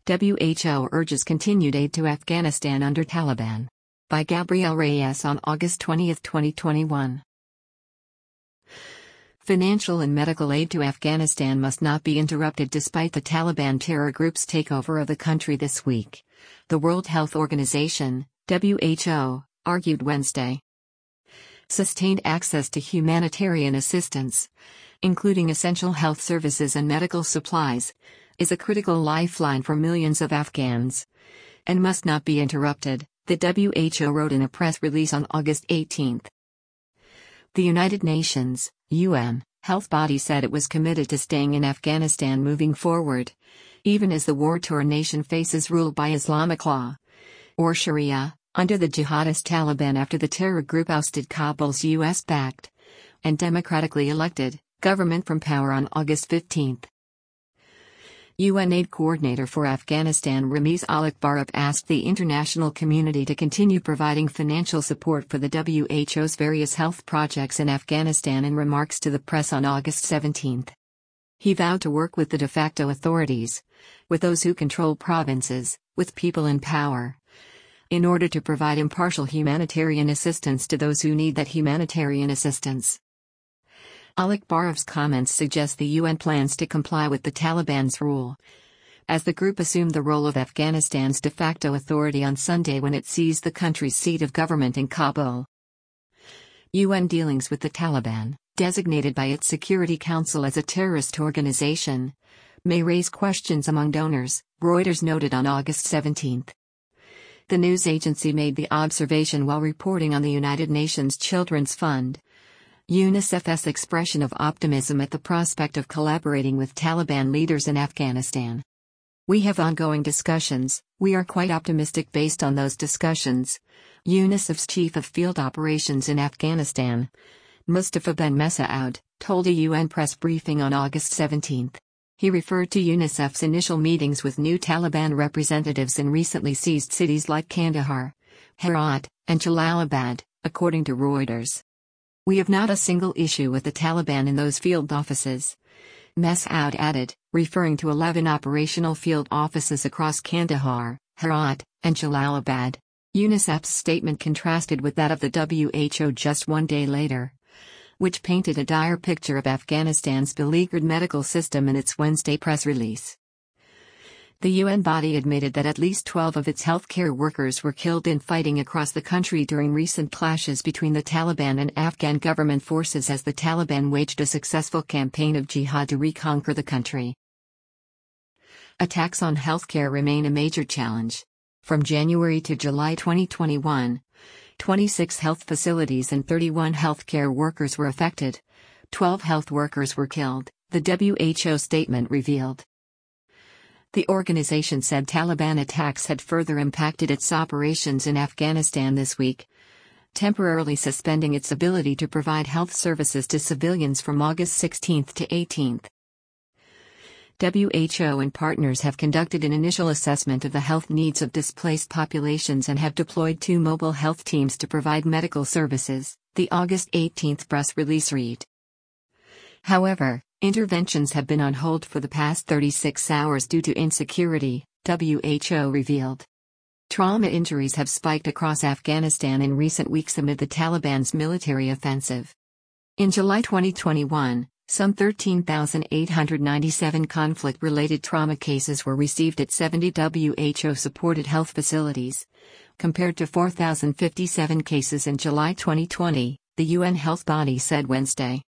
WHO urges continued aid to Afghanistan under Taliban. By Gabriel Reyes on August 20, 2021. Financial and medical aid to Afghanistan must not be interrupted despite the Taliban terror group's takeover of the country this week, the World Health Organization, WHO, argued Wednesday. Sustained access to humanitarian assistance, including essential health services and medical supplies, is a critical lifeline for millions of Afghans, and must not be interrupted, the WHO wrote in a press release on August 18. The United Nations, UN, health body said it was committed to staying in Afghanistan moving forward, even as the war-torn nation faces rule by Islamic law, or Sharia, under the jihadist Taliban after the terror group ousted Kabul's US-backed and democratically elected government from power on August 15. UN Aid Coordinator for Afghanistan Ramiz Alakbarov asked the international community to continue providing financial support for the WHO's various health projects in Afghanistan in remarks to the press on August 17. He vowed to work with the de facto authorities, with those who control provinces, with people in power, in order to provide impartial humanitarian assistance to those who need that humanitarian assistance. Alakbarov's comments suggest the UN plans to comply with the Taliban's rule, as the group assumed the role of Afghanistan's de facto authority on Sunday when it seized the country's seat of government in Kabul. UN dealings with the Taliban, designated by its Security Council as a terrorist organization, may raise questions among donors, Reuters noted on August 17. The news agency made the observation while reporting on the United Nations Children's Fund, UNICEF's expression of optimism at the prospect of collaborating with Taliban leaders in Afghanistan. We have ongoing discussions, we are quite optimistic based on those discussions, UNICEF's Chief of Field Operations in Afghanistan, Mustafa Ben Messaoud, told a UN press briefing on August 17. He referred to UNICEF's initial meetings with new Taliban representatives in recently seized cities like Kandahar, Herat, and Jalalabad, according to Reuters. We have not a single issue with the Taliban in those field offices, Messaoud added, referring to 11 operational field offices across Kandahar, Herat, and Jalalabad. UNICEF's statement contrasted with that of the WHO just one day later, which painted a dire picture of Afghanistan's beleaguered medical system in its Wednesday press release. The UN body admitted that at least 12 of its healthcare workers were killed in fighting across the country during recent clashes between the Taliban and Afghan government forces as the Taliban waged a successful campaign of jihad to reconquer the country. Attacks on healthcare remain a major challenge. From January to July 2021, 26 health facilities and 31 healthcare workers were affected. 12 health workers were killed, the WHO statement revealed. The organization said Taliban attacks had further impacted its operations in Afghanistan this week, temporarily suspending its ability to provide health services to civilians from August 16 to 18. WHO and partners have conducted an initial assessment of the health needs of displaced populations and have deployed 2 mobile health teams to provide medical services, the August 18 press release read. However, interventions have been on hold for the past 36 hours due to insecurity, WHO revealed. Trauma injuries have spiked across Afghanistan in recent weeks amid the Taliban's military offensive. In July 2021, some 13,897 conflict-related trauma cases were received at 70 WHO-supported health facilities, compared to 4,057 cases in July 2020, the UN health body said Wednesday.